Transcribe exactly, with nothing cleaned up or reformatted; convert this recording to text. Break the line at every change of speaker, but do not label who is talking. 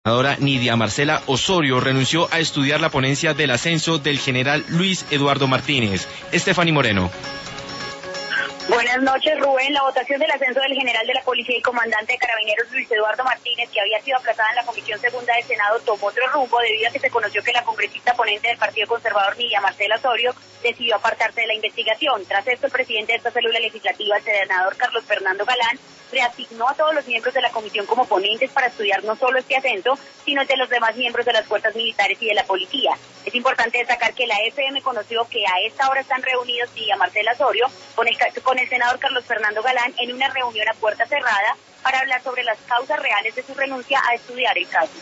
La senadora Nidia Marcela Osorio renunció a estudiar la ponencia del ascenso del general Luis Eduardo Martínez. Estefanía Moreno.
Buenas noches, Rubén. La votación del ascenso del general de la Policía y comandante de Carabineros Luis Eduardo Martínez, que había sido aplazada en la Comisión Segunda del Senado, tomó otro rumbo debido a que se conoció que la congresista ponente del Partido Conservador, Nidia Marcela Osorio, decidió apartarse de la investigación. Tras esto, el presidente de esta célula legislativa, el senador Carlos Fernando Galán, reasignó a todos los miembros de la comisión como ponentes para estudiar no solo este ascenso, sino el de los demás miembros de las fuerzas militares y de la policía. Es importante destacar que la F M conoció que a esta hora están reunidos Nidia Marcela Osorio con el, con el senador Carlos Fernando Galán en una reunión a puerta cerrada para hablar sobre las causas reales de su renuncia a estudiar el caso.